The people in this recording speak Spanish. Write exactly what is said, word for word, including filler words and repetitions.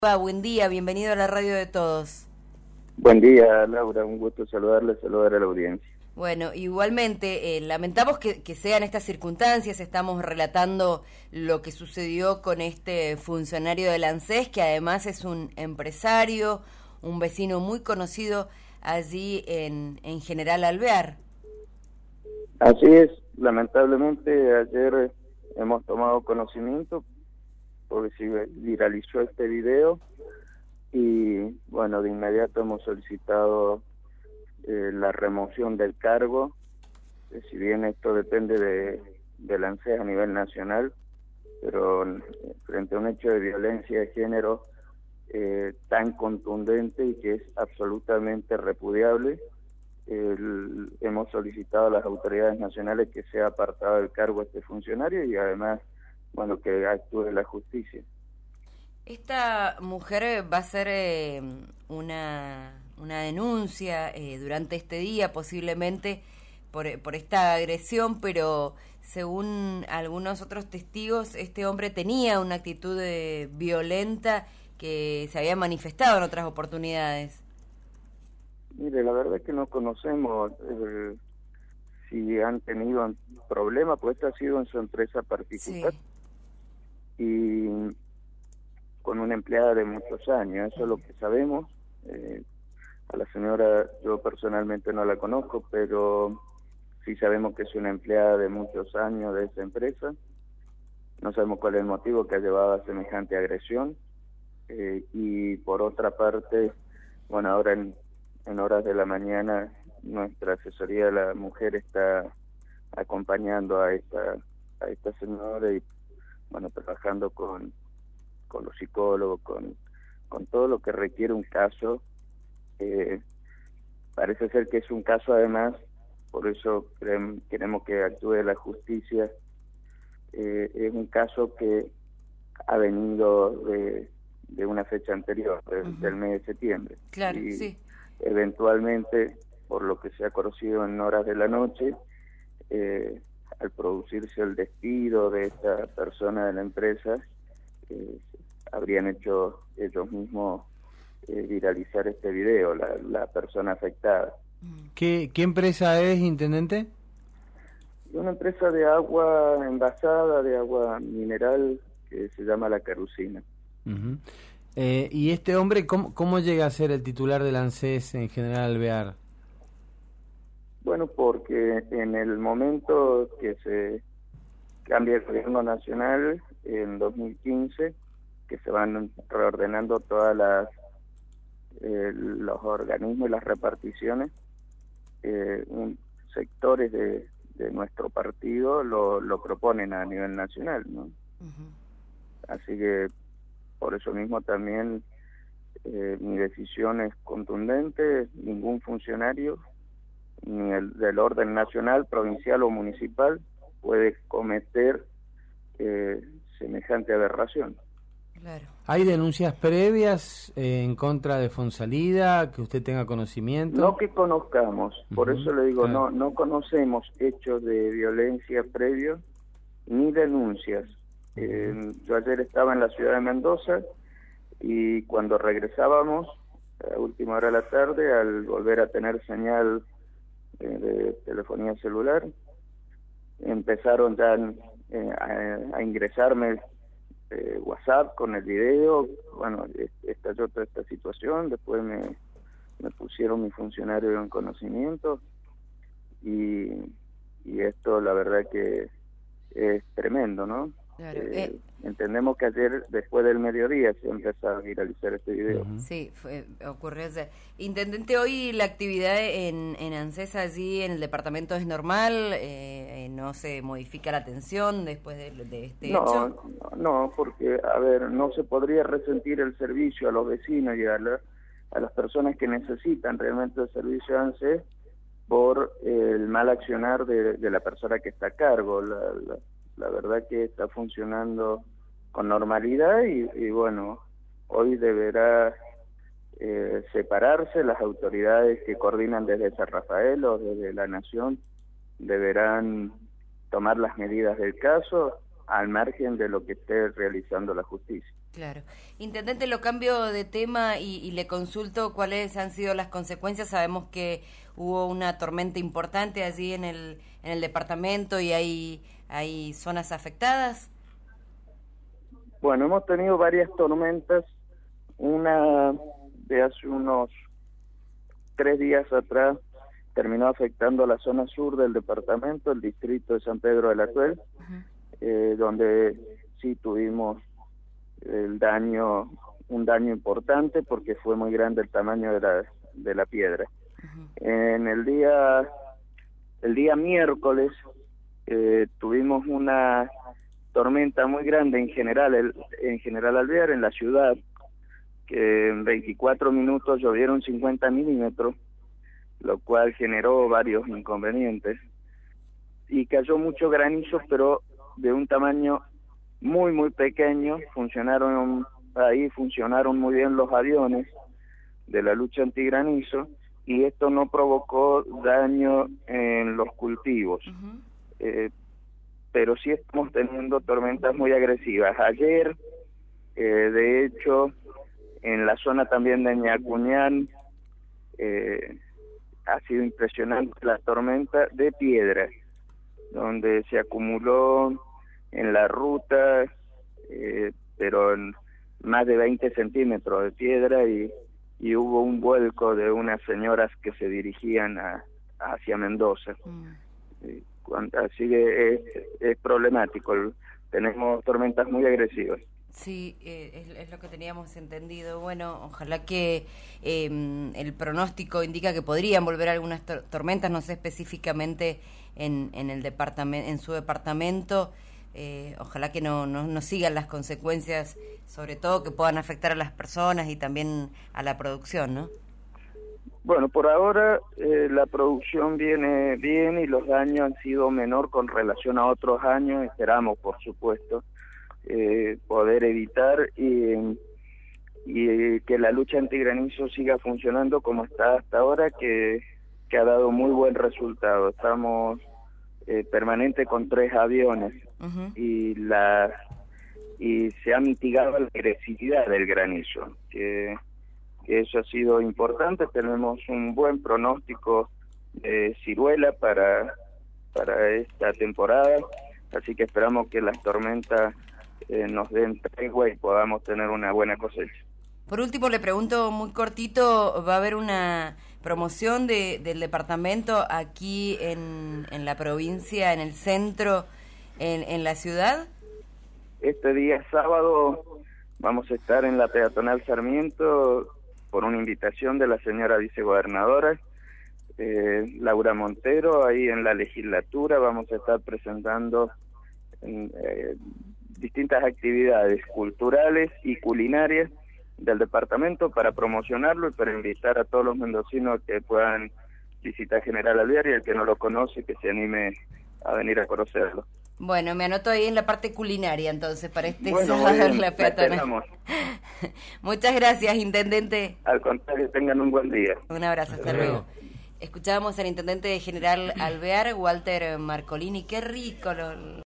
Va, buen día, bienvenido a la radio de todos. Buen día, Laura, un gusto saludarle, saludar a la audiencia. Bueno, igualmente, eh, lamentamos que, que sean estas circunstancias, estamos relatando lo que sucedió con este funcionario del ANSES, que además es un empresario, un vecino muy conocido allí en, en General Alvear. Así es, lamentablemente ayer hemos tomado conocimiento porque se viralizó este video y bueno, de inmediato hemos solicitado eh, la remoción del cargo. Eh, si bien esto depende de, del ANSES a nivel nacional, pero eh, frente a un hecho de violencia de género eh, tan contundente y que es absolutamente repudiable, el, hemos solicitado a las autoridades nacionales que sea apartado del cargo este funcionario y además, bueno, que actúe la justicia. Esta mujer va a hacer eh, una, una denuncia eh, durante este día, posiblemente por, por esta agresión, pero según algunos otros testigos, este hombre tenía una actitud eh, violenta que se había manifestado en otras oportunidades. Mire, la verdad es que no conocemos eh, si han tenido problemas, pues esta ha sido en su empresa particular. Sí. Y con una empleada de muchos años, eso es lo que sabemos. Eh, a la señora yo personalmente no la conozco, pero sí sabemos que es una empleada de muchos años de esa empresa. No sabemos cuál es el motivo que ha llevado a semejante agresión. Eh, y por otra parte, bueno, ahora en, en horas de la mañana nuestra asesoría de la mujer está acompañando a esta, a esta señora y bueno, trabajando con, con los psicólogos, con, con todo lo que requiere un caso. Eh, parece ser que es un caso además, por eso creem, queremos que actúe la justicia. Eh, es un caso que ha venido de, de una fecha anterior, de, uh-huh. del mes de septiembre. Claro, y sí. Eventualmente, por lo que se ha conocido en horas de la noche, eh, al producirse el despido de esta persona de la empresa, eh, habrían hecho ellos mismos eh, viralizar este video, la, la persona afectada. ¿Qué, ¿Qué empresa es, intendente? Una empresa de agua envasada, de agua mineral, que se llama La Carusina. Uh-huh. eh, ¿Y este hombre cómo, cómo llega a ser el titular del ANSES en General Alvear? Bueno, porque en el momento que se cambia el gobierno nacional, en dos mil quince, que se van reordenando todas las eh, los organismos y las reparticiones, eh, un, sectores de, de nuestro partido lo, lo proponen a nivel nacional, ¿no? Uh-huh. Así que por eso mismo también eh, mi decisión es contundente. Ningún funcionario ni el del orden nacional, provincial o municipal puede cometer eh, semejante aberración. Claro. ¿Hay denuncias previas eh, en contra de Fonsalida, que usted tenga conocimiento? No que conozcamos, por uh-huh. eso le digo, claro. no no conocemos hechos de violencia previos ni denuncias. Uh-huh. Eh, yo ayer estaba en la ciudad de Mendoza y cuando regresábamos a última hora de la tarde, al volver a tener señal de telefonía celular, empezaron ya eh, a, a ingresarme eh, WhatsApp con el video. Bueno, estalló toda esta situación, después me, me pusieron mi funcionario en conocimiento y, y esto la verdad que es tremendo, ¿no? Claro, eh, eh. Entendemos que ayer, después del mediodía, se empezó a viralizar este video. Uh-huh. Sí, fue, ocurrió ayer. Intendente, hoy la actividad en, en ANSES allí en el departamento es normal, eh, no se modifica la atención después de, de este no, hecho. No, no, porque, a ver, no se podría resentir el servicio a los vecinos y a, la, a las personas que necesitan realmente el servicio de ANSES por eh, el mal accionar de, de la persona que está a cargo. La, la, la verdad que está funcionando con normalidad y, y bueno, hoy deberá eh, separarse las autoridades que coordinan desde San Rafael o desde la Nación, deberán tomar las medidas del caso al margen de lo que esté realizando la justicia. Claro. Intendente, lo cambio de tema y, y le consulto cuáles han sido las consecuencias. Sabemos que hubo una tormenta importante allí en el en el departamento y hay, hay zonas afectadas. Bueno, hemos tenido varias tormentas. Una de hace unos tres días atrás terminó afectando la zona sur del departamento, el distrito de San Pedro de la Tuel, uh-huh. eh, donde sí tuvimos el daño, un daño importante porque fue muy grande el tamaño de la de la piedra. Uh-huh. En el día el día miércoles eh, tuvimos una tormenta muy grande en general el, en General Alvear, en la ciudad, que en veinticuatro minutos llovieron cincuenta milímetros, lo cual generó varios inconvenientes y cayó mucho granizo, pero de un tamaño muy muy pequeño. Funcionaron ahí funcionaron muy bien los aviones de la lucha antigranizo y esto no provocó daño en los cultivos. Uh-huh. eh, pero sí estamos teniendo tormentas muy agresivas. Ayer, eh, de hecho, en la zona también de Ñacuñán, eh, ha sido impresionante la tormenta de piedra, donde se acumuló en la ruta, eh, pero en más de veinte centímetros de piedra y, y hubo un vuelco de unas señoras que se dirigían a, hacia Mendoza. Mm. Eh, cuando, así que es, es problemático, tenemos tormentas muy agresivas. Sí, eh, es, es lo que teníamos entendido. Bueno, ojalá que eh, el pronóstico indica que podrían volver algunas tor- tormentas, no sé específicamente en, en el departamento, en su departamento. Eh, ojalá que no, no, no sigan las consecuencias, sobre todo que puedan afectar a las personas y también a la producción, ¿no? Bueno, por ahora eh, la producción viene bien y los daños han sido menor con relación a otros años. Esperamos, por supuesto, eh, poder evitar y, y que la lucha antigranizo siga funcionando como está hasta ahora, que, que ha dado muy buen resultado. Estamos eh, permanente con tres aviones. Uh-huh. y la y se ha mitigado la agresividad del granizo, que, que eso ha sido importante. Tenemos un buen pronóstico de ciruela para para esta temporada, así que esperamos que las tormentas eh, nos den tregua y podamos tener una buena cosecha. Por último, le pregunto muy cortito, ¿va a haber una promoción de, del departamento aquí en, en la provincia, en el centro, en, en la ciudad? Este día sábado vamos a estar en la peatonal Sarmiento por una invitación de la señora vicegobernadora eh, Laura Montero. Ahí en la legislatura vamos a estar presentando eh, distintas actividades culturales y culinarias del departamento para promocionarlo y para invitar a todos los mendocinos que puedan visitar General Alvear, y el que no lo conoce que se anime a venir a conocerlo. Bueno, me anoto ahí en la parte culinaria entonces para este bueno, sábado la peatonal. Muchas gracias, intendente. Al contrario, tengan un buen día. Un abrazo, hasta luego. Escuchábamos al intendente general Alvear, Walter Marcolini. Qué rico lo